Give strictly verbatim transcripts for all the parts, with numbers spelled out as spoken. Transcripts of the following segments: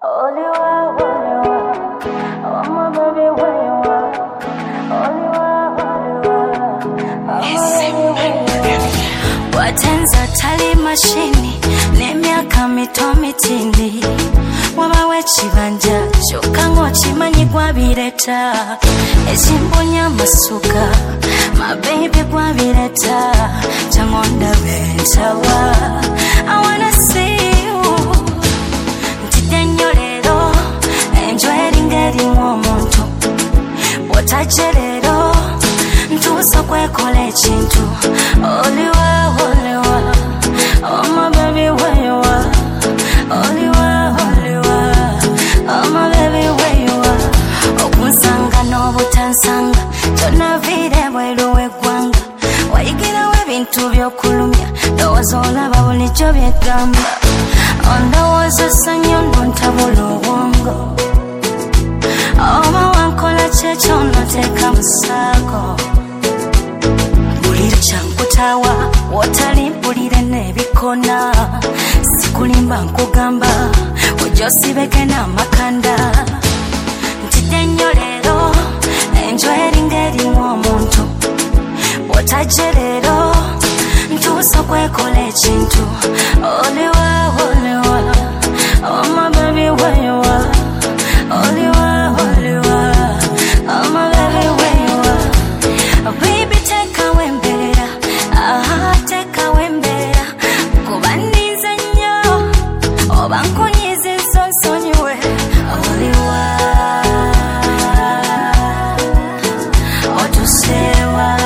Only one, only one. Oh my baby, where you are? Only one, only one. Oh my baby, where you are? Watenza tali mashini, nemyaka mito mitindi. Wabawe chibanja, chokango chimanyi kwa bireta. Echimbonya masuka, my baby kwa bireta. Changonda bentawa, I wanna see you. Ntitenyorero, enjoying getting womuntu. Watacherero, ntuso kwe kole chintu. Oliwa, oliwa, oh my baby where you are. Oliwa, oliwa, oh my baby where you are. Okunsanga n'obutansanga, kyonna vire bweruwe gwanga. Wayigira w'ebintu by'okulumya, ndowooza olaba bulijjo byegamba. Ondowooza sanyo nontabula obwongo. Oba wankola kyekyo onoteeka mu ssaako. Bulira kyankutawa, wotali mpulire n'ebikona. Sikulimba nkugamba, ojja osibeke n'amakanda. Ntidde nnyo leero, enjweri ng'erimu omuntu. Bw'otajje leero, ntuusa okwekola ekintu. Oliwa, oliwa, oh my baby where you are. Oliwa, oliwa, oh my baby where you are. Oh baby take away mbera, ah take away mbera. Kuba ninze nnyo, oba nkunyiiziza onsonyiwe. Oliwa, otusewa.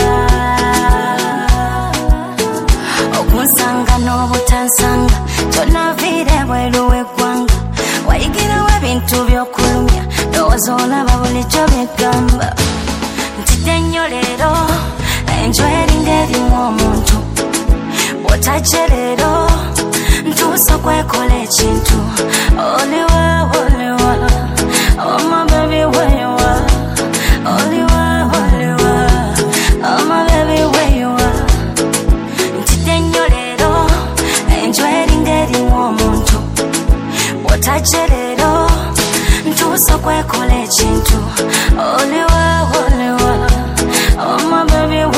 Okunsanga n'obutansanga, kyonna vire bweru w'eggwanga. Wayigira w'ebintu by'okulumya, ndowooza olaba bulijjo byegamba. Ntidde nnyo leero, enjweri ng'erimu omuntu. Bw'otajje leero, ntuusa okwekola ekintu. Oliwa, oliwa, oh my baby where you are. Oliwa, oliwa, oh my baby where you are. Ntidde nnyo leero, enjweri ng'erimu omuntu. Bw'otajje leero, ntuusa okwekola ekintu. Oliwa, oliwa, oh my baby